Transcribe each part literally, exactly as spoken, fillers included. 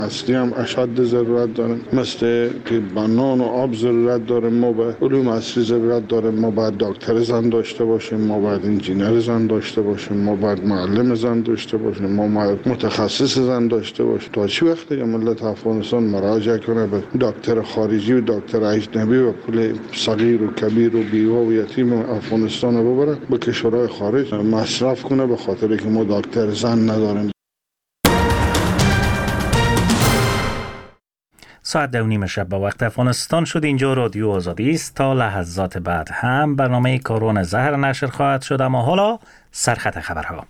اصلی هم اشد ضرورت داریم، مثل که به نان و آب ضرورت داریم، ما به علوم اصلی ضرورت داریم، ما باید دکتر زن داشته باشیم، ما باید انجینر زن داشته باشیم، ما باید معلم زن داشته باشیم، ما باید متخصص زن داشته باشیم. تا چی وقت دیگه ملت افغانستان مراجعه کنه به دکتر خارجی و دکتر اجنبی و پول صغیر و کبیر و بیوه و یتیم افغانستان رو ببره به کشورهای خارج مصرف کنه به خاطر که ما دکتر زن نداریم. ساعت دو نیم شب به وقت افغانستان شد. اینجا رادیو آزادی است. تا لحظات بعد هم برنامه کاروان زهر نشر خواهد شد، اما حالا سرخط خبرها.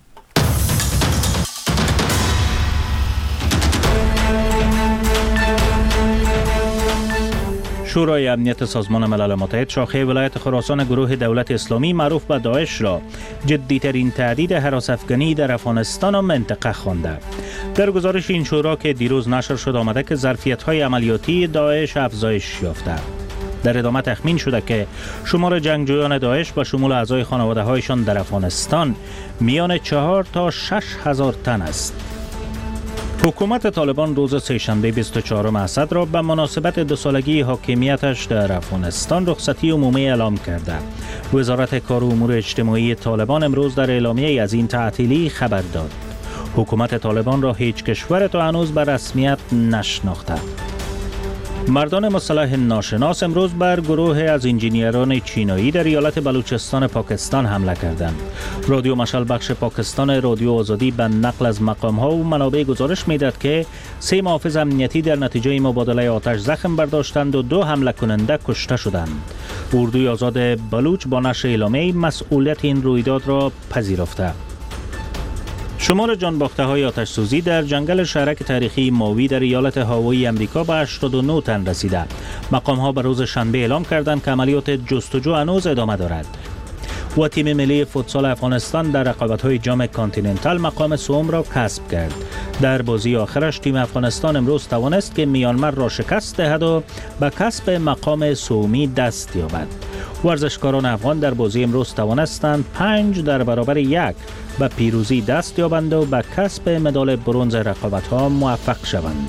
شورای امنیت سازمان ملل متحد شاخه ولایت خراسان گروه دولت اسلامی معروف به داعش را جدی‌ترین تهدید هراس افغانی در افغانستان و منطقه خوانده. در گزارش این شورا که دیروز نشر شد آمده که ظرفیت‌های عملیاتی داعش افزایش یافته. در ادامه تخمین شده که شمار جنگجویان داعش به شمول اعضای خانواده‌هایشان در افغانستان میان چهار تا شش هزار تن است. حکومت طالبان روز سه‌شنبه بیست و چهارم اسد را به مناسبت دو سالگی حاکمیتش در افغانستان رخصتی عمومی اعلام کرده. وزارت کار و امور اجتماعی طالبان امروز در اعلامیه از این تعطیلی خبر داد. حکومت طالبان را هیچ کشور تا هنوز به رسمیت نشناخته. مردان مسلح ناشناس امروز بر گروه از انجینیران چینایی در ایالت بلوچستان پاکستان حمله کردند. رادیو مشعل بخش پاکستان رادیو آزادی به نقل از مقام‌ها و منابع گزارش می‌دهد که سه محافظ امنیتی در نتیجه مبادله آتش زخم برداشتند و دو حمله کننده کشته شدند. اردوی آزاد بلوچ با نشر اعلامیه مسئولیت این رویداد را پذیرفته. شمار جانباخته های آتش سوزی در جنگل شهرک تاریخی ماوی در ایالت هاوایی امریکا به هشتاد و نه تن رسیده. مقام ها به روز شنبه اعلام کردند که عملیات جستجو هنوز ادامه دارد. و تیم ملی فوتسال افغانستان در رقابت‌های جام کانتیننتال مقام سوم را کسب کرد. در بازی آخرش تیم افغانستان امروز توانست که میانمار را شکست دهد و به کسب مقام سومی دست یابد. ورزشکاران افغان در بازی امروز توانستند پنج در برابر یک به پیروزی دست یابند و به کسب مدال برنز رقابت‌ها موفق شوند.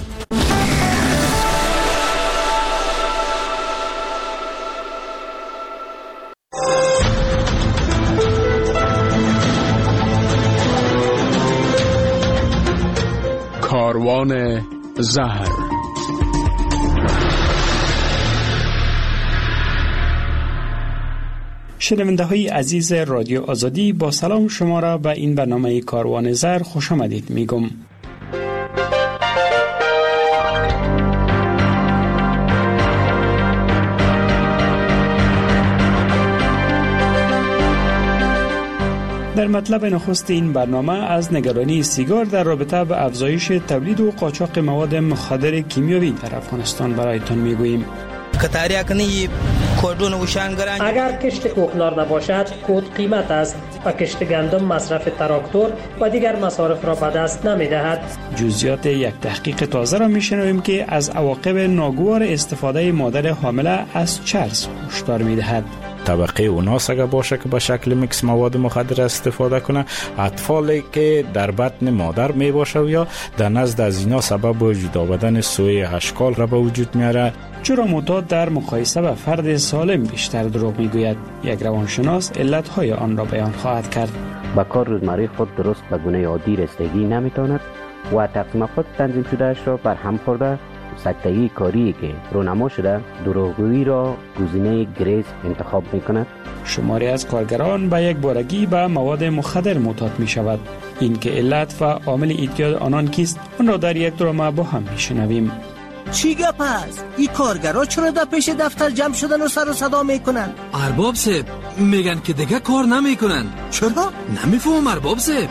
کاروان زهر. شنونده های عزیز رادیو آزادی، با سلام شما را به این برنامه کاروان زهر خوش آمدید میگم. در مطلب نخست این برنامه از نگرانی سیگار در رابطه به افزایش تولید و قاچاق مواد مخدر کیمیاوی در افغانستان برایتان میگوییم. اگر کشت کوکنار نباشد، کود قیمت است و کشت گندم مصرف تراکتور و دیگر مصارف را به دست نمی‌دهد. جزئیات یک تحقیق تازه را می‌شنویم که از عواقب ناگوار استفاده مادر حامله از چرس هشدار می‌دهد. طبقه اوناس اگر باشه که به شکل میکس مواد مخدر استفاده کنه، اطفالی که در بطن مادر می باشه یا در نزد از اینا سبب وجود آمدن سوء اشکال را به وجود میاره. چرا معتاد در مقایسه با فرد سالم بیشتر دروغ میگوید؟ یک روانشناس علتهای آن را بیان خواهد کرد. با کار روزمره خود درست به گونه عادی رسیدگی نمیتواند و تقسیم خود تنظیم شدهش را بر هم خورده، سکتگی کاری که رونما شده دروغگویی را گزینه گریز انتخاب میکند. شماری از کارگران به یک بارگی به مواد مخدر معتاد می شود. این که علت و عامل اعتیاد آنان کیست، آن را در یک درامه با هم میشنویم. چی گپ است؟ این کارگرها چرا در پیش دفتر جمع شدن و سر و صدا میکنن؟ ارباب صاحب میگن که دیگه کار نمیکنن. چرا؟ نمیفهم ارباب صاحب.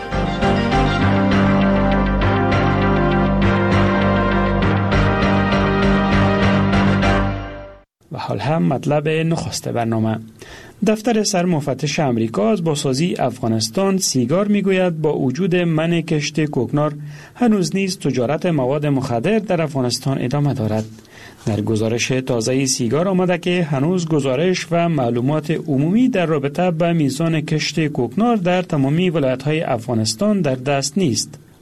و حال هم مطلب نخست برنامه. دفتر سرمفتش امریکا از بازسازی افغانستان سیگار میگوید با وجود منع کشت کوکنار هنوز نیز تجارت مواد مخدر در افغانستان ادامه دارد. در گزارش تازه سیگار آمده که هنوز گزارش و معلومات عمومی در رابطه با میزان کشت کوکنار در تمامی ولایت‌های افغانستان در دست نیست.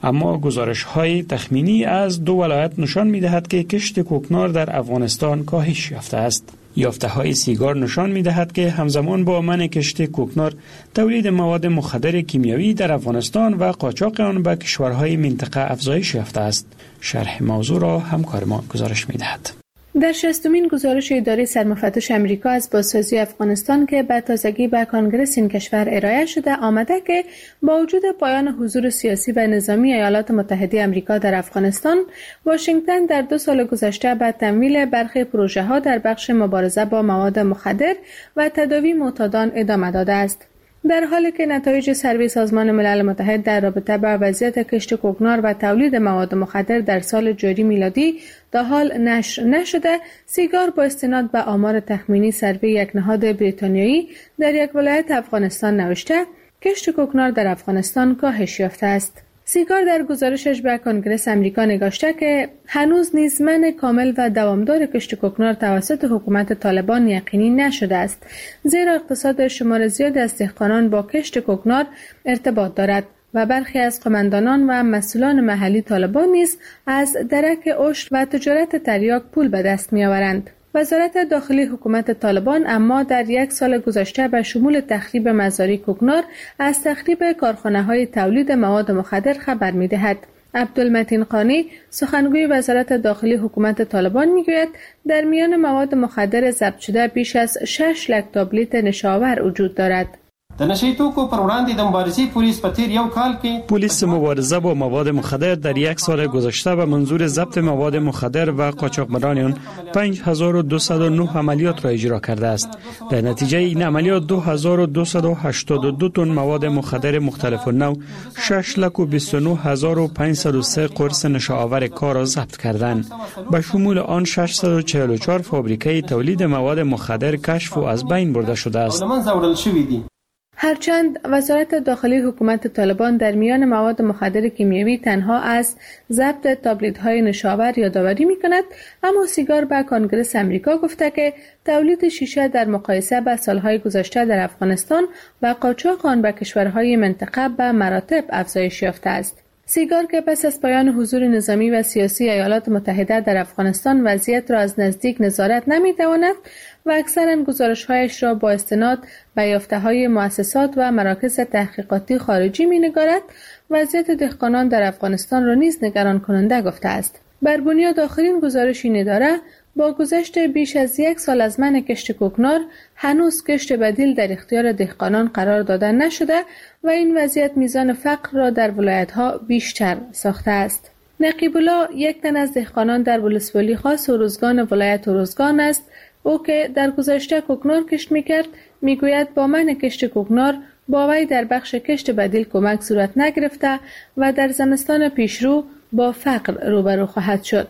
اما گزارش های تخمینی از دو ولایت نشان می دهد که کشت کوکنار در افغانستان کاهش یافته است. یافته های سیگار نشان می دهد که همزمان با منع کشت کوکنار، تولید مواد مخدر کیمیایی در افغانستان و قاچاق آن به کشورهای منطقه افزایش یافته است. شرح موضوع را همکار ما گزارش می دهد. در شصتمین گزارش اداره سرمفتش امریکا از بازسازی افغانستان که به تازگی به کنگره این کشور ارائه شده آمده که با وجود پایان حضور سیاسی و نظامی ایالات متحده امریکا در افغانستان، واشنگتن در دو سال گذشته به تمویل برخی پروژه ها در بخش مبارزه با مواد مخدر و تداوی معتادان ادامه داده است. در حالی که نتایج سروی سازمان ملل متحد در رابطه با وضعیت کشت کوکنار و تولید مواد مخدر در سال جاری میلادی تا حال نشر نشده، سیگار با استناد به آمار تخمینی سروی یک نهاد بریتانیایی در یک ولایت افغانستان نوشته کشت کوکنار در افغانستان کاهش یافته است. سیگار در گزارشش به کنگره امریکا نگاشته که هنوز نیز منع کامل و دوامدار کشت کوکنار توسط حکومت طالبان یقینی نشده است، زیرا اقتصاد شمار زیاد از دهقانان با کشت کوکنار ارتباط دارد و برخی از قماندانان و مسئولان محلی طالبان نیز از درک عشر و تجارت تریاک پول به دست می‌آورند. وزارت داخلی حکومت طالبان اما در یک سال گذشته به شمول تخریب مزارع کوکنار از تخریب کارخانه‌های تولید مواد مخدر خبر می‌دهد. عبدالمتین قانی، سخنگوی وزارت داخلی حکومت طالبان میگوید در میان مواد مخدر ضبط شده بیش از شش لک تابلیت نشاور وجود دارد. د نشې توکو پر وړاندې د مبارزې پولیس په تیر یو کال کې پلیس مبارزه با مواد مخدر در یک سال گذشته به منظور ضبط مواد مخدر و قاچاقبران پنج هزار و دویست و نه عملیات را اجرا کرده است. در نتیجه این عملیات دو هزار و دویست و هشتاد و دو تن مواد مخدر مختلف النوع، شش لک و بیست و نه هزار و پانصد و سه قرص نشاور کار را ضبط کردند. به شمول آن ششصد و چهل و چهار فابریکه تولید مواد مخدر کشف و از بین برده شده است. هرچند وزارت داخلی حکومت طالبان در میان مواد مخدر کیمیایی تنها از ضبط تابلیت‌های نشاور یادآوری می‌کند، اما سیگار به کنگره امریکا گفته که تولید شیشه در مقایسه با سالهای گذشته در افغانستان و قاچاق آن به کشورهای منطقه به مراتب افزایش یافته است. سیگار که پس از پایان حضور نظامی و سیاسی ایالات متحده در افغانستان وضعیت را از نزدیک نظارت نمی‌تواند و اکثرا گزارش‌هایش را با استناد به یافته‌های مؤسسات و مراکز تحقیقاتی خارجی می‌نگارد، وضعیت دهقانان در افغانستان را نیز نگران کننده گفته است. بر بنیاد آخرین گزارش این اداره، با گذشت بیش از یک سال از منع کشت کوکنار، هنوز کشت بدیل در اختیار دهقانان قرار داده نشده و این وضعیت میزان فقر را در ولایت‌ها بیشتر ساخته است. نقیب الله، یک تن از دهقانان در ولسوالی خاص اروزگان ولایت اروزگان است. او که در گذشته کوکنار کشت می‌کرد، میگوید با منع کشت کوکنار با وی در بخش کشت بدیل کمک صورت نگرفته و در زمستان پیشرو با فقر روبرو خواهد شد.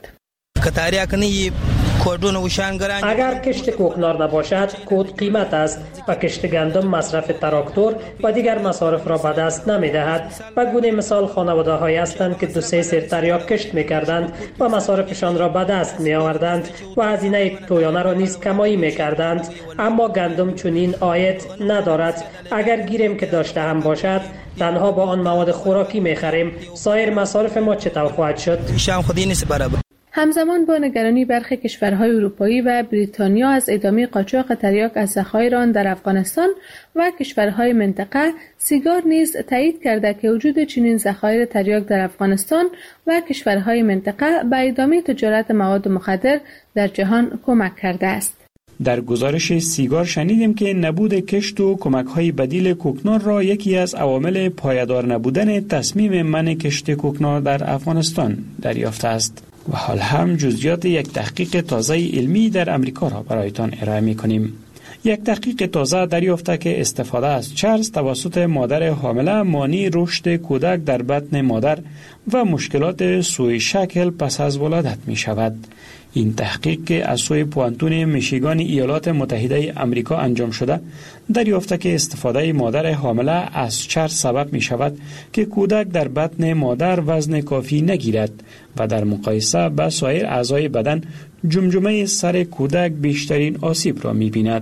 اگر کشت کوکنار نباشد، کود قیمت است و کشت گندم مصرف تراکتور و دیگر مصارف را به دست نمی دهد. به گونه مثال خانواده هایی هستند که دو سه سر تریاک کشت می کردند و مصارفشان را به دست می آوردند و هزینه تویانه را نیز کمایی می کردند، اما گندم چنین عاید ندارد. اگر گیریم که داشته هم باشد، تنها با آن مواد خوراکی می خریم. سایر مصارف ما چطور خواهد شد؟ همزمان با نگرانی برخی کشورهای اروپایی و بریتانیا از ادامه قاچاق تریاک از ذخایر آن در افغانستان و کشورهای منطقه، سیگار نیز تایید کرده که وجود چنین ذخایر تریاک در افغانستان و کشورهای منطقه به ادامه تجارت مواد مخدر در جهان کمک کرده است. در گزارش سیگار شنیدیم که نبود کشت و کمک‌های بدیل کوکنار را یکی از عوامل پایدار نبودن تصمیم منع کشت کوکنار در افغانستان دریافته است. و حال هم جزئیات یک تحقیق تازه علمی در امریکا را برایتان ارائه می‌کنیم. یک تحقیق تازه دریافته که استفاده از چرس توسط مادر حامله مانع رشد کودک در بطن مادر و مشکلات سوء شکل پس از ولادت می شود. این تحقیق که از سوی پوانتون میشیگان ایالات متحده امریکا انجام شده، دریافته که استفاده مادر حامله از چرس سبب می شود که کودک در بطن مادر وزن کافی نگیرد و در مقایسه با سایر اعضای بدن جمجمه سر کودک بیشترین آسیب را می بیند.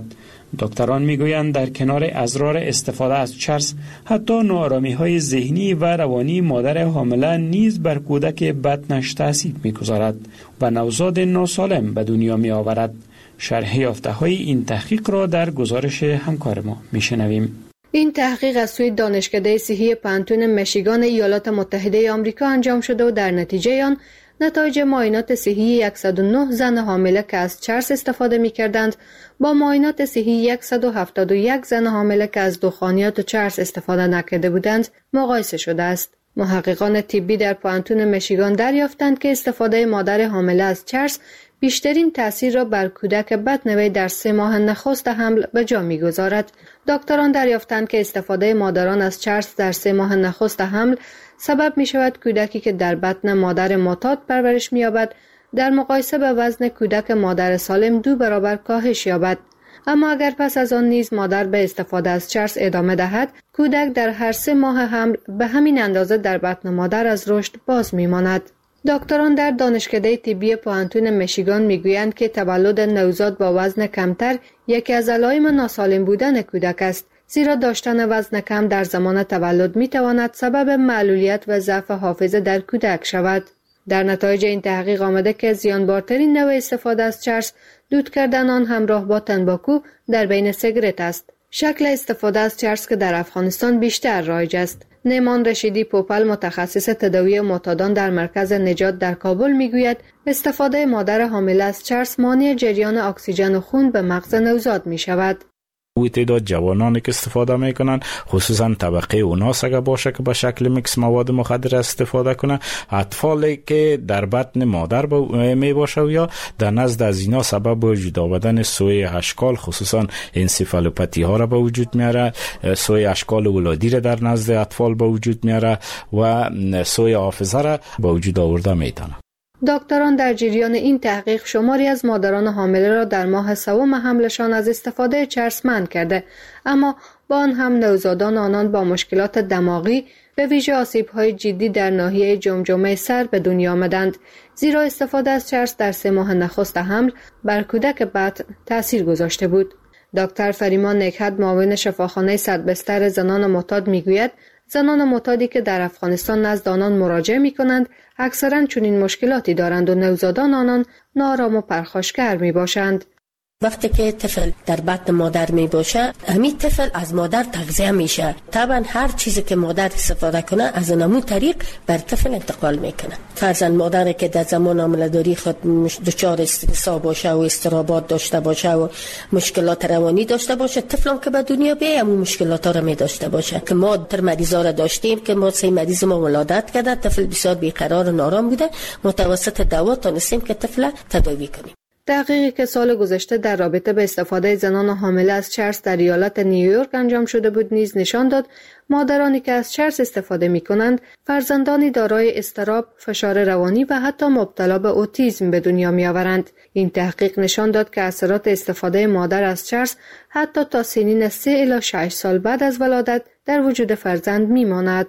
دکتران میگویند در کنار اضرار استفاده از چرس، حتی ناآرامی های ذهنی و روانی مادر حامله نیز بر کودک بطنش تاثیر میگذارد و نوزاد ناسالم به دنیا می آورد. شرح یافته های این تحقیق را در گزارش همکار ما میشنویم. این تحقیق از سوی دانشکده صحی پانتون میشیگان ایالات متحده آمریکا انجام شده و در نتیجه آن نتایج معاینات صحی صد و نه زن حامله که از چرس استفاده می کردند با معاینات صحی صد و هفتاد و یک زن حامله که از دخانیات و چرس استفاده نکرده بودند مقایسه شده است. محققان طبی در پانتون میشیگان دریافتند که استفاده مادر حامله از چرس بیشترین تأثیر را بر کودک بطن وی در سه ماه نخست حمل به جا می‌گذارد. دکتران دریافتند که استفاده مادران از چرس در سه ماه نخست حمل سبب می شود کودکی که در بطن مادر معتاد پرورش می‌یابد در مقایسه به وزن کودک مادر سالم دو برابر کاهش یابد. اما اگر پس از آن نیز مادر به استفاده از چرس ادامه دهد، کودک در هر سه ماه حمل به همین اندازه در بطن مادر از رشد باز می‌ماند. دکتران در دانشکده طبی پانتون میشیگان میگویند که تولد نوزاد با وزن کمتر یکی از علائم ناسالم بودن کودک است، زیرا داشتن وزن کم در زمان تولد میتواند سبب معلولیت و ضعف حافظه در کودک شود. در نتایج این تحقیق آمده که زیانبارترین نوع استفاده از چرس دود کردن آن همراه با تنباکو در بین سیگارت است. شکل استفاده از چرس که در افغانستان بیشتر رایج است. نیمان رشیدی پوپل متخصص تداوی معتادان در مرکز نجات در کابل میگوید استفاده مادر حامله از چرس مانع جریان اکسیژن خون به مغز نوزاد می شود. او تعداد جوانانی که استفاده میکنن، خصوصا طبقه اوناس اگر باشه که به شکل میکس مواد مخدر استفاده کنه، اطفالی که در بطن مادر می باشه و یا در نزد از اینا سبب وجود آمدن سوی اشکال خصوصا انسیفالوپاتی ها را به وجود میاره، سوی اشکال ولادی را در نزد اطفال به وجود میاره و سوی حافظه را به وجود آورده میتونه. دکتران در جریان این تحقیق شماری از مادران حامله را در ماه سوم حملشان از استفاده چرس منع کرده، اما با آن هم نوزادان آنان با مشکلات دماغی به ویژه آسیب‌های جدی در ناحیه جمجمه سر به دنیا آمدند، زیرا استفاده از چرس در سه ماه نخست حمل بر کودک بطن تأثیر گذاشته بود. دکتر فریمان نکهت معاون شفاخانه صدبستر زنان معتاد میگوید زنان معتادی که در افغانستان نزد آنان مراجعه می کنند اکثرا چنین مشکلاتی دارند و نوزادان آنان نارام و پرخاشگر می باشند. وقتی که طفل در بطن مادر می باشه، همین طفل از مادر تغذیه میشه. طبعا هر چیزی که مادر استفاده کنه از همون طریق بر طفل انتقال میکنه. فرضاً مادری که در زمان حامله‌داری خود دچار استرس باشه و اضطرابات داشته باشه و مشکلات روانی داشته باشه، طفلم که به دنیا بیاد همون مشکلات را می داشته باشه. که ما در مریضا را داشتیم که ما سه مریض ما ولادت کرده، طفل بسیار بیقرار و نارام بوده، متوسط دوا تونستیم که طفل تداوی کنیم. تحقیقی که سال گذشته در رابطه به استفاده زنان حامله از چرس در ایالت نیویورک انجام شده بود نیز نشان داد مادرانی که از چرس استفاده می کنند فرزندانی دارای اضطراب، فشار روانی و حتی مبتلا به اوتیسم به دنیا می آورند. این تحقیق نشان داد که اثرات استفاده مادر از چرس حتی تا سنین سه الی شش سال بعد از ولادت در وجود فرزند می ماند.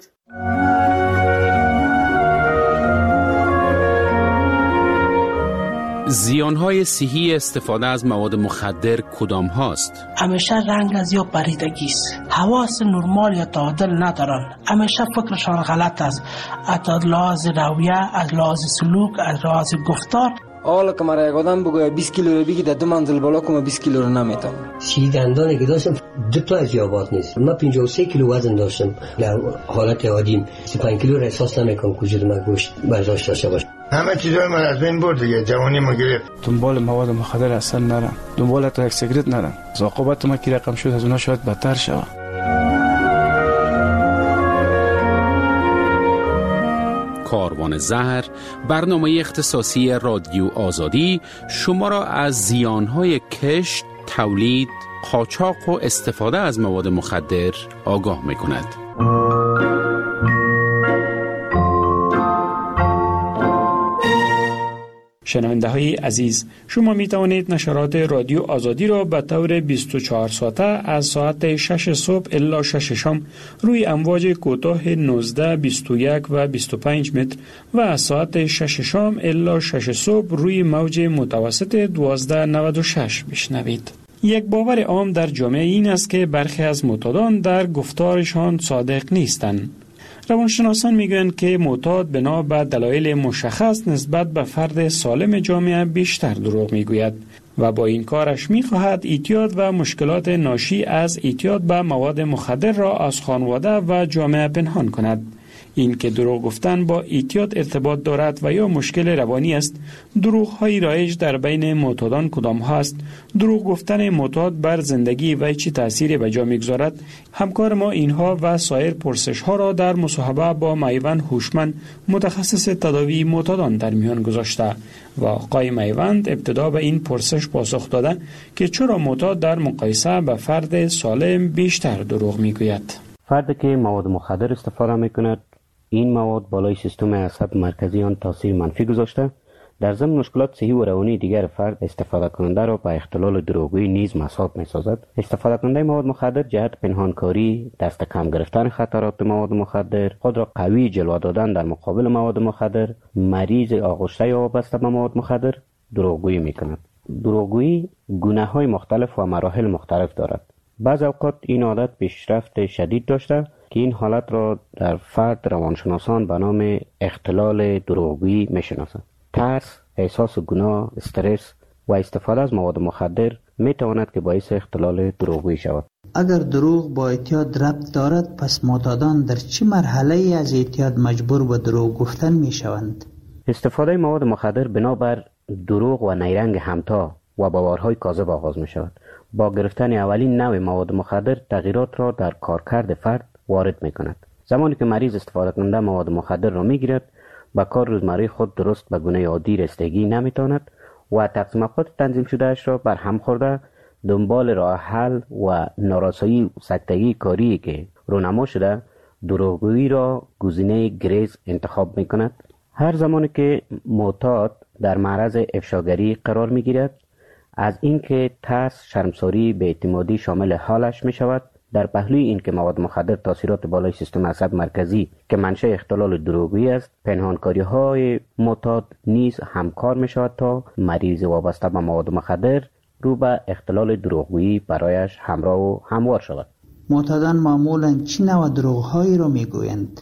زیانهای صحی استفاده از مواد مخدر کدام هاست؟ همیشه رنگ از یا پریدگی است. حواس نرمال یا تعادل ندارن. همیشه فکرشان غلط است. از لحاظ رویه، از لحاظ سلوک، از لحاظ گفتار. حالا که مرا یک آدم بگوید بیست کیلو رو بگی در دو منزل بالا کنم بیست کیلو رو نمیتونم. سی دندانی که داشتم دو تا از یابات نیست. من پنجاه و سه کیلو وزن داشتم. در حالت عادیم سی و پنج کیلو را احساس نمیکنم وجود من گوشت برداشت داشته باشه. همه چیزای من از بین برد دیگه، جوانی ما گرفت. دنبال مواد مخدر اصلا نرم، دنبال تا یک سیگرت نرم. عاقبت ما کی رقم شد از اونها شاید بدتر شود. کاروان زهر، برنامه اختصاصی رادیو آزادی شما را از زیانهای کشت، تولید، قاچاق و استفاده از مواد مخدر آگاه می‌کند. شنونده های عزیز، شما می توانید نشرات رادیو آزادی را به طور بیست و چهار ساعته از ساعت شش صبح الی شش شام روی امواج کوتاه نوزده، بیست و یک و بیست و پنج متر و از ساعت شش شام الی شش صبح روی موج متوسط دوازده نود و شش بشنوید. یک باور عام در جامعه این است که برخی از معتادان در گفتارشان صادق نیستند. روانشناسان میگویند که معتاد بنا به دلایل مشخص نسبت به فرد سالم جامعه بیشتر دروغ میگوید و با این کارش میخواهد اعتیاد و مشکلات ناشی از اعتیاد به مواد مخدر را از خانواده و جامعه پنهان کند. این که دروغ گفتن با اعتیاد ارتباط دارد و یا مشکل روانی است، دروغ های رایج در بین معتادان کدام هست؟ دروغ گفتن معتاد بر زندگی و چه تأثیری به جا میگذارد؟ همکار ما اینها و سایر پرسش ها را در مصاحبه با میوند هوشمند متخصص تداوی معتادان در میان گذاشته و آقای میوند ابتدا به این پرسش پاسخ داده که چرا معتاد در مقایسه به فرد سالم بیشتر دروغ میگوید. فردی که مواد مخدر استفاده میکند، این مواد بالای سیستم عصب مرکزی آن تاثیر منفی گذاشته، در ضمن مشکلات صحی و روانی دیگر فرد استفاده کننده را به اختلال دروغگویی نیز مساعد می‌سازد. استفاده کننده مواد مخدر جهت پنهانکاری، دست کم گرفتن خطرات مواد مخدر، خود را قوی جلوه دادن در مقابل مواد مخدر، مریض آغشته یا وابسته به مواد مخدر دروغگویی می‌کند. دروغگویی گونه‌های مختلف و مراحل مختلف دارد. بعض اوقات این عادت پیشرفت شدید داشته که این حالت را در فرد روانشناسان به نام اختلال دروغگویی می‌شناسند. ترس، احساس گناه، استرس و استفاده از مواد مخدر می‌تواند که باعث اختلال دروغگویی شود. اگر دروغ با اعتیاد ربط دارد، پس معتادان در چه مرحله از اعتیاد مجبور به دروغ گفتن می‌شوند؟ استفاده مواد مخدر بنابر دروغ و نیرنگ همتا و باورهای کاذب آغاز می‌شود. با گرفتن اولین نوع مواد مخدر تغییرات را در کارکرد فرد وارد می‌کند. زمانی که مریض استفاده کننده مواد مخدر را می‌گیرد، با کار روزمره خود درست به گونه عادی رسیدگی نمی‌تواند و تقسیم اوقات تنظیم شده اش را بر هم خورده دنبال راه حل و نارسایی و سکتگی کاری که رونما شده دروغگویی را گزینه گریز انتخاب می‌کند. هر زمانی که معتاد در معرض افشاگری قرار می‌گیرد، از اینکه ترس، شرمساری، بی‌اعتمادی شامل حالش می‌شود. در پهلوی این که مواد مخدر تاثیرات بالای سیستم عصب مرکزی که منشأ اختلال دروغگویی است، پنهانکاری‌های معتاد نیز همکار می‌شود تا مریض وابسته به مواد مخدر رو به اختلال دروغگویی برایش همراه و هموار شود. معتادان معمولاً چه نوع دروغ‌هایی را می‌گویند؟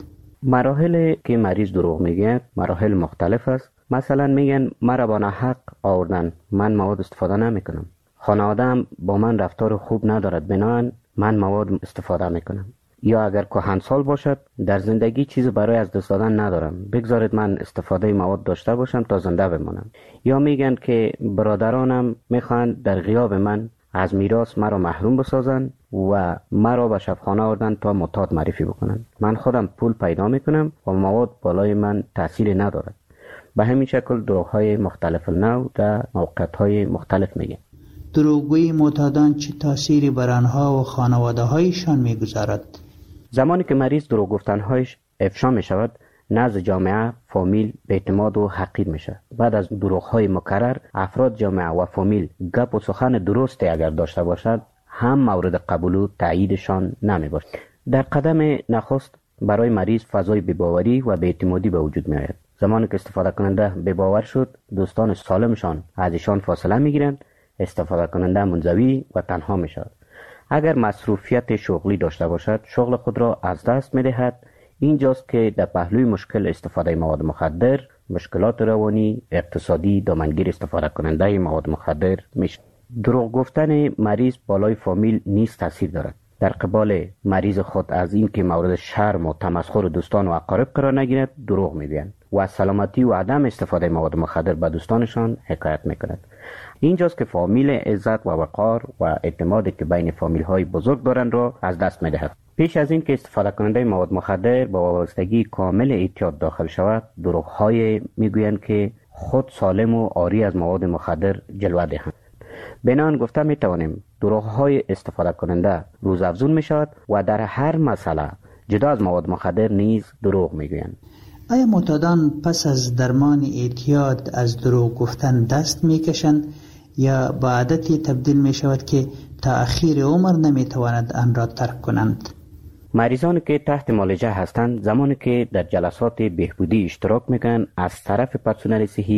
مراحل که مریض دروغ میگه مراحل مختلف است. مثلا میگن مرا با ناحق آوردن، من مواد استفاده نمیکنم. خانواده‌ام با من رفتار خوب ندارد، بنابراین من مواد استفاده میکنم. یا اگر کهنسال باشد، در زندگی چیز برای از دست دادن ندارم، بگذارید من استفاده مواد داشته باشم تا زنده بمانم. یا میگن که برادرانم میخواهند در غیاب من از میراث مرا محروم بسازن و مرا به شبخانه آوردن تا معتاد معرفی بکنن. من خودم پول پیدا میکنم و مواد بالای من تأثیر ندارد. به همین شکل دروغ‌های مختلف النوع در موقعیت‌های مختلف میگن. دروغگویی معتادان چه تأثیری بر آنها و خانواده‌هایشان میگذارد؟ زمانی که مریض دروغ گفتن‌هایش افشا میشود، نزد جامعه، فامیل بی‌اعتماد و حقیر میشه. بعد از دروغ‌های مکرر، افراد جامعه و فامیل گپ و سخن درستی اگر داشته باشد، هم مورد قبول و تاییدشان نمیباشد. در قدم نخست برای مریض فضای بی‌باوری و بی‌اعتمادی به وجود میآید. زمانی که استفاده کننده بی‌باور شد، دوستان سالمشان از ایشان فاصله میگیرند، استفاده کننده منزوی و تنها می شود. اگر مصروفیت شغلی داشته باشد، شغل خود را از دست می دهد. اینجاست که در پهلوی مشکل استفاده مواد مخدر، مشکلات روانی، اقتصادی دامنگیر استفاده کننده مواد مخدر می شود. دروغ گفتن مریض بالای فامیل نیز تاثیر دارد. در قبال مریض خود از این که مورد شرم و تمسخر دوستان و اقارب قرار نگیرد، دروغ میگویند و از سلامتی و عدم استفاده مواد مخدر به دوستانشان حکایت میکند. اینجاست که فامیل عزت و وقار و اعتمادی که بین فامیل های بزرگ دارند را از دست میدهد. پیش از این که استفاده کننده مواد مخدر با وابستگی کامل اعتیاد داخل شود، دروغ های میگویند که خود سالم و عاری از مواد مخدر جلوه دهند. بنان گفته می توانیم دروغ های استفاده کننده روز افزون می شود و در هر مسئله جدا از مواد مخدر نیز دروغ می گویند. آیا معتادان پس از درمان اعتیاد از دروغ گفتن دست می کشند یا به عادتی تبدیل می شود که تا اخیر عمر نمی توانند آن را ترک کنند؟ مریضانی که تحت معالجه هستند، زمانی که در جلسات بهبودی اشتراک می کنند، از طرف پرسنل صحی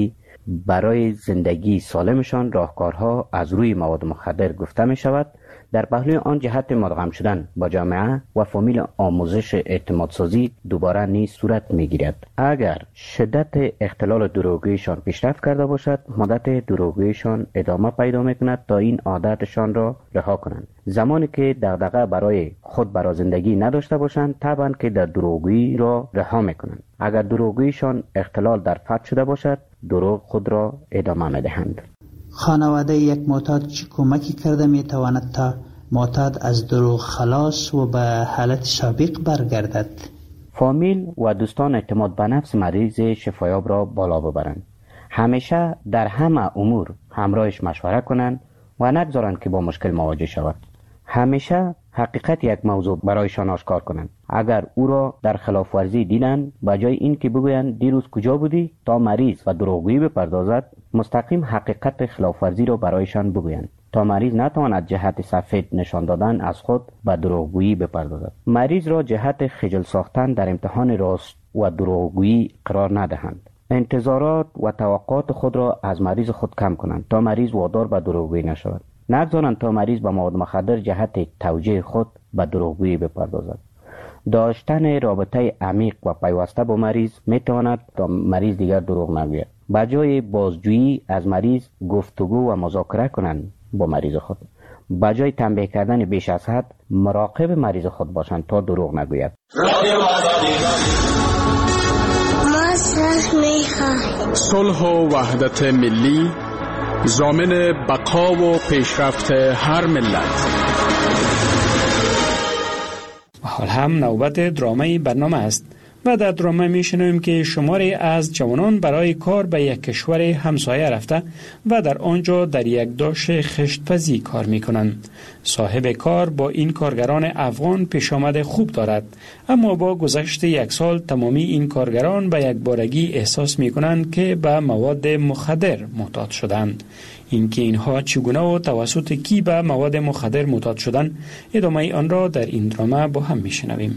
برای زندگی سالمشان راهکارها از روی مواد مخدر گفته می شود. در پهلوی آن جهت مدغم شدن با جامعه و فامیل آموزش اعتماد سازی دوباره نیز صورت می گیرد. اگر شدت اختلال دروغیشان پیشرفت کرده باشد، مدت دروغیشان ادامه پیدا می کند تا این عادتشان را رها کنند. زمانی که دغدغه برای خود برای زندگی نداشته باشند، طبعا که در دروغی را رها می کنند. اگر دروغیشان اختلال در فرد شده باشد، دروغ خود را ادامه می دهند. خانواده یک معتاد چه کمکی کرده می تواند تا معتاد از دروغ خلاص و به حالت سابق برگردد؟ فامیل و دوستان اعتماد به نفس مریض شفایاب را بالا ببرند. همیشه در همه امور همراهش مشوره کنند و نگذارند که با مشکل مواجه شود. همیشه حقیقت یک موضوع برایشان آشکار کنند. اگر او را در خلاف ورزی دیدند، بجای این که بگویند دیروز کجا بودی تا مریض و دروغگویی بپردازد، مستقیم حقیقت خلاف ورزی را برایشان بگویند تا مریض نتواند جهت سفید نشان دادن از خود به دروغگویی بپردازد. مریض را جهت خجل ساختن در امتحان راست و دروغگویی قرار ندهند. انتظارات و توقعات خود را از مریض خود کم کنند تا مریض وادار به دروغگویی نشود. نگذارند تا مریض به مواد مخدر جهت توجیه خود به دروغگویی بپردازد. داشتن رابطه عمیق و پیوسته با مریض میتواند تا مریض دیگر دروغ نگوید. بجای بازجویی از مریض گفتگو و مذاکره کنند با مریض خود. بجای تنبیه کردن بیش از حد مراقب مریض خود باشند تا دروغ نگوید. صلح و وحدت ملی ضامن بقا و پیشرفت هر ملت. حال هم نوبت درامه برنامه است و در درامه میشنویم که شماری از جوانان برای کار به یک کشور همسایه رفته و در آنجا در یک داش خشتپزی کار میکنند. صاحب کار با این کارگران افغان پیش آمد خوب دارد، اما با گذشت یک سال تمامی این کارگران به یک بارگی احساس میکنند که به مواد مخدر معتاد شدند. اینکه اینها چگونه و توسط کی به مواد مخدر معتاد شدند، ادامه آن را در این درامه با هم میشنویم.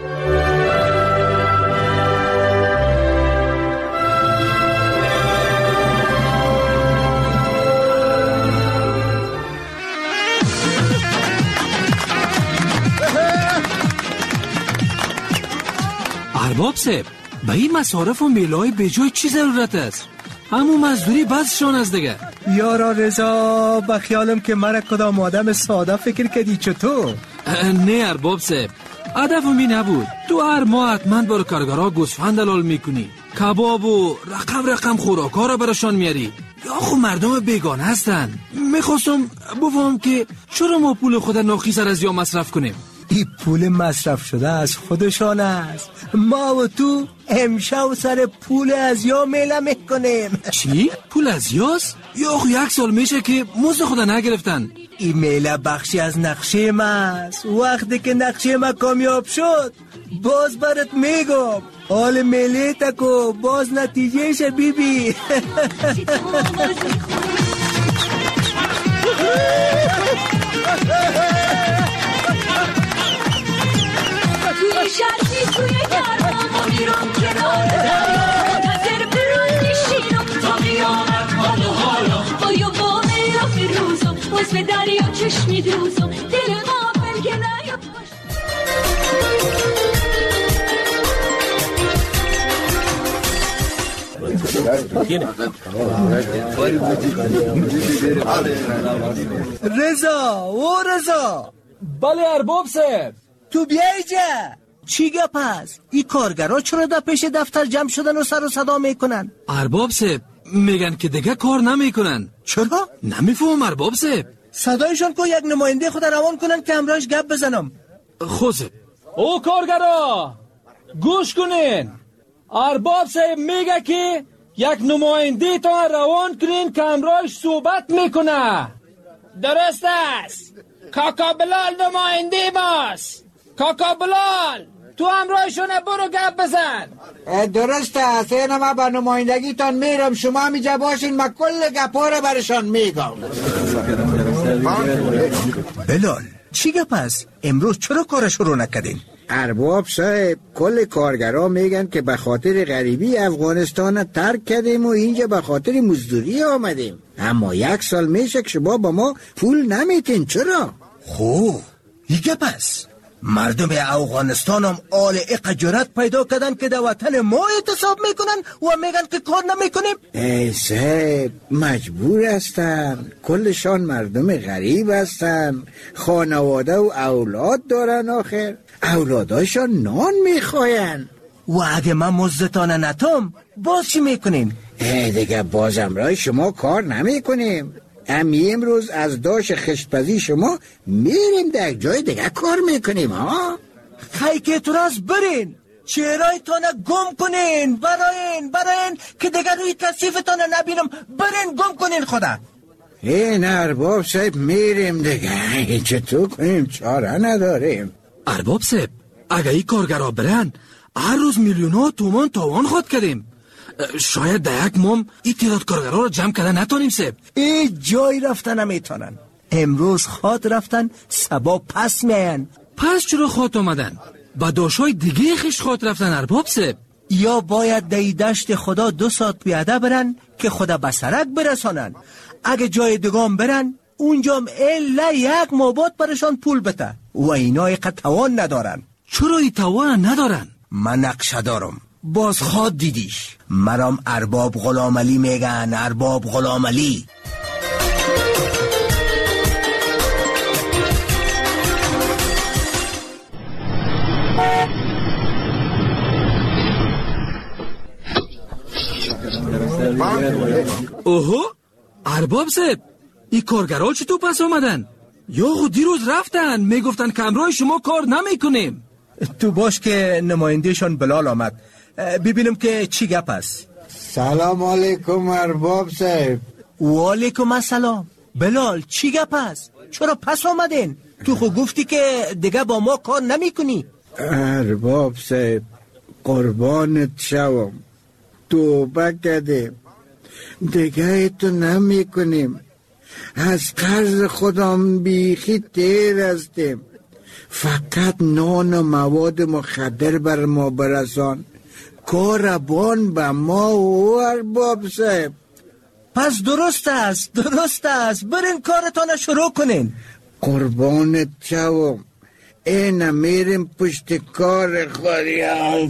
ارباب صاحب، به این مصارف و میلای بجای چی ضرورت است؟ همون مزدوری بسشان از دیگه. یارا رضا، به خیالم که مرا کدام آدم ساده فکر کردی چطور؟ نه ارباب صاحب، هدفم این نبود. تو هر ماه حتما بر کارگرها گوسفند حلال میکنی، کباب و رقم رقم خوراکا را براشان میاری. یا خو مردم بیگانه هستن. میخواستم بفهم که چرا ما پول خود ناخیسر از یا مصرف کنیم؟ این پول مصرف شده از خودشان است. ما و تو امشب سر پول از یا میله میکنیم. چی؟ پول از یاست؟ یا خو یک سال میشه که مزد خود نگرفتن. این میله بخشی از نقشه ما است. وقتی که نقشه ما کامیاب شد باز برات میگم. حال میله تکو باز نتیجهش بی بی. شرطی توی گرمان و میرم کنار دریا، منتظر برون نشینم تا قیامت حال و حالا. با یه وامه را فروزم باز به دریا چشمی دوزم، دل غافل که نیا رضا او رضا. بله ارباب صاحب. تو بیایی جا. چی گپ هست؟ این کارگرها چرا در پیش دفتر جمع شدن و سر و صدا میکنن؟ ارباب صاحب میگن که دیگه کار نمیکنن. چرا؟ نمیفهم ارباب صاحب. صدایشان کو یک نماینده خود روان کنن که همراهش گپ بزنم. خوزه او کارگرها گوش کنین. ارباب صاحب میگه که یک نماینده تا روان کنین که همراهش صحبت میکنه. درست است. کاکا بلال نماینده ماست. کاکا بلال تو همراهشونه، برو گپ بزن. درست است. اینا ما با نمایندگیتان میرم، شما میجا باشین، ما کل گپا رو برشان میگم. بلال چی گپ است؟ امروز چرا کارش رو نکردین؟ ارباب صاحب کل کارگرها میگن که به خاطر غریبی افغانستان ترک کردیم و اینجا به خاطر مزدوری آمدیم. اما یک سال میشه که شما با ما پول نمیتین. چرا؟ خو دیگه پس مردم افغانستان هم آل اق جرات پیدا کردن که در وطن ما اعتصاب میکنن و میگن که کار نمیکنیم. ای صاحب مجبور هستن، کلشان مردم غریب هستن، خانواده و اولاد دارن، آخر اولاداشان نان میخواین. و اگه من مزدتان نتام باز چی میکنین؟ ای دیگه بازم رای شما کار نمیکنیم. امی امروز از داش خشتپزی شما میریم در جای دیگه کار میکنیم. ها خیلی که تو راست برین چهرهایتان گم کنین، براین براین که دیگه روی کثیفتان نبینم. برین گم کنین خدا. این ارباب صاحب میریم دیگه، چطور کنیم؟ چاره نداریم. ارباب صاحب اگه ای کارگرها برن هر روز میلیون ها تومان تاوان خود کردیم. شاید در یک مام این تعداد کارگرها رو جمع کردن نتانیم صاحب. ای جای رفتن نمیتونن. امروز خواد رفتن سبا پس میاین. پس چرا خواد آمدن؟ با داشای دیگه خشت خواد رفتن ارباب صاحب. یا باید دی دشت خدا دو ساعت پیاده برن که خدا به سرک برسانن. اگه جای دگام برن اونجام الا یک مابات برشان پول بده و اینا یک توان ندارن. چرا ای توان ندارن؟ من نقشه دارم. باز خواد دیدیش. مرام ارباب غلام علی میگن. ارباب غلام علی. اوهو ارباب صاحب این کارگرها چطور پس آمدن؟ یا خود دیروز رفتن میگفتن کمرای شما کار نمیکنیم. تو باش که نمایندهشان بلال آمد ببینم که چی گپ است. سلام علیکم ارباب صاحب. و علیکم السلام. بلال چی گپ است؟ چرا پس آمدین؟ تو خود گفتی که دیگه با ما کار نمی کنی. ارباب صاحب قربانت شوم، توبه کردیم دیگه تو نمی کنیم. از قرض خودم بیخی تیر هستیم. فقط نان و مواد مخدر بر ما برسان. کاربان به ما و ارباب صاحب. پس درست است درست است. برین کارتان شروع کنین. قربانت شوم. این میریم پشت کار خوری.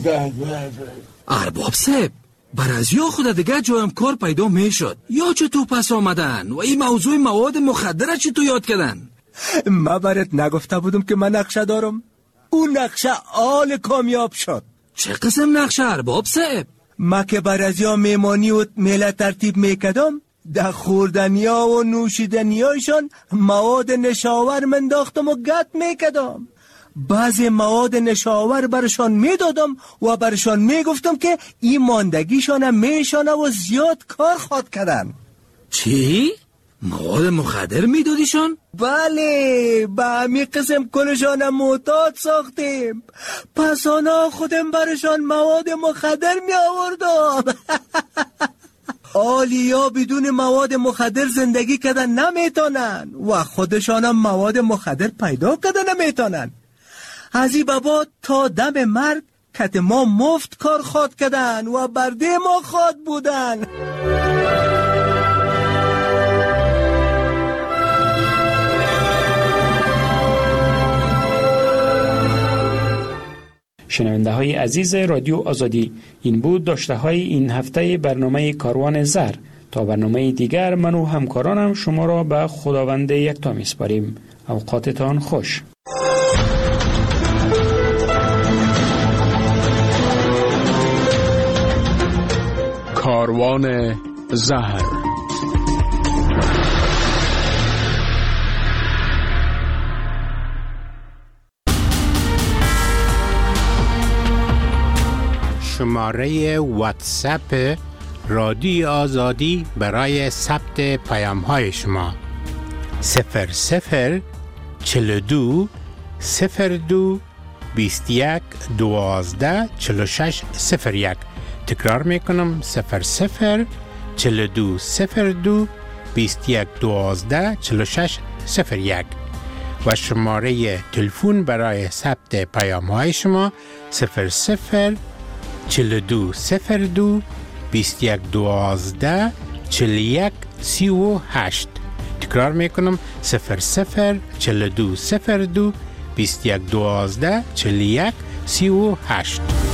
ارباب صاحب برازیا خود دیگه جایم کار پیدا میشد. یا چطور پس آمدن و این موضوع مواد مخدر چطور یاد کردن؟ ما برات نگفته بودم که من نقشه دارم؟ اون نقشه آل کامیاب شد. چه قسم نقشه ارباب صاحب؟ ما که برازیا میمانی و میله ترتیب میکدم در خوردنیا و نوشیدنیایشان مواد نشاور منداختم و گت میکدم. بعضی مواد نشاور برشان میدادم و برشان میگفتم که این ماندگیشان میشانه و زیاد کار خواد کردن. چی؟ مواد مخدر میدادیشان؟ بله، به همی قسم کلشان معتاد ساختیم. پس آنا خودم برشان مواد مخدر می آوردم. آلیا بدون مواد مخدر زندگی کردن نمیتونن و خودشان هم مواد مخدر پیدا کردن نمیتونن. از این بابا تا دم مرگ کت ما مفت کار خواد کردن و برده ما خواد بودن. شنونده های عزیز رادیو آزادی، این بود داشته های این هفته برنامه کاروان زر. تا برنامه دیگر من و همکارانم شما را به خداوند یکتا میسپاریم. اوقاتتان خوش. کاروان زهر. شماره واتساپ رادیو آزادی برای ثبت پیام های شما صفر صفر چل دو صفر دو بیست یک دوازده چل شش صفر یک. تکرار میکنم صفر صفر چل دو صفر دو بیست یک دوازده چل شش صفر یک. و شماره تلفن برای ثبت پیام‌های شما صفر صفر چهل و دو صفر دو بیست و یک دوازده چهل و یک سی و هشت. تکرار میکنم صفر صفر چهل و دو صفر دو بیست و یک دوازده چهل و یک سی و هشت.